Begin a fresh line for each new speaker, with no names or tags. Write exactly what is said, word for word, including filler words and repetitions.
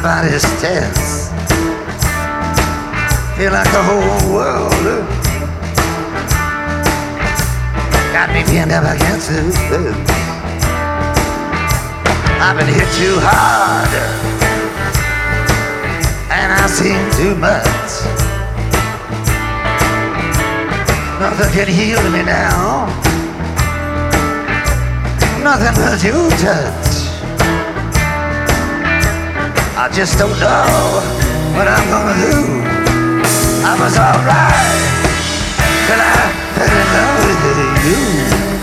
body's tense. Feel like the whole world got me pinned up against it. I've been hit too hard, and I've seen too much. Nothing can heal me now, nothing but your touch. I just don't know what I'm gonna do. I was alright till I fell in love with you.